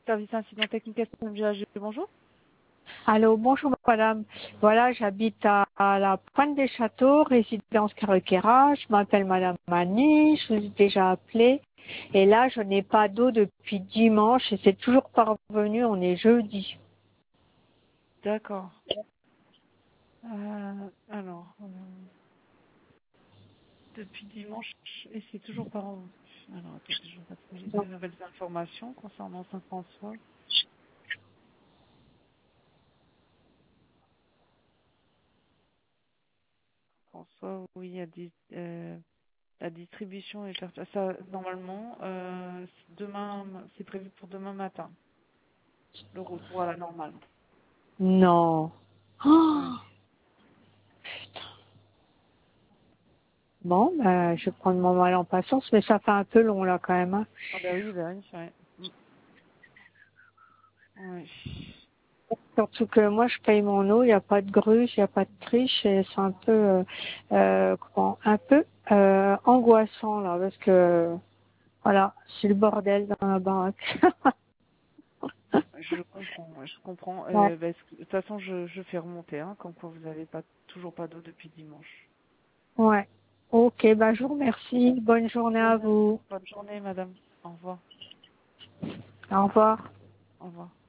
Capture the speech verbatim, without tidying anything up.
Service incident technique S M G A G, bonjour. Allô, bonjour madame. Voilà, j'habite à, à la Pointe des Châteaux, résidence Carrequera. Je m'appelle madame Mani, je vous ai déjà appelé. Et là, je n'ai pas d'eau depuis dimanche et c'est toujours pas revenu, on est jeudi. D'accord. Euh, alors, euh, depuis dimanche, et c'est toujours pas rendu. Alors, attendez, je vais passer des nouvelles informations concernant Saint-François. François, oui, il y a des, euh, la distribution est faite. Ça, normalement, euh, c'est demain, c'est prévu pour demain matin, le retour à la normale. Non. Oh, Oui. bon, ben, je vais prendre mon mal en patience, mais ça fait un peu long là quand même. Hein. Ah bah oui, bah oui, ouais. Mm. Oui. Surtout que moi, je paye mon eau, il n'y a pas de gruge, il n'y a pas de triche, et c'est un peu, euh, euh, comment, un peu euh, angoissant là, parce que voilà, c'est le bordel dans la baraque. Je comprends, ouais, je comprends. Ouais. Euh, bah, est-ce que- de toute façon, je, je fais remonter, hein, comme quoi vous n'avez pas toujours pas d'eau depuis dimanche. Ouais. Ok, bah, je vous remercie. Bonne journée De à rien. vous. Bonne journée, madame. Au revoir. Au revoir. Au revoir.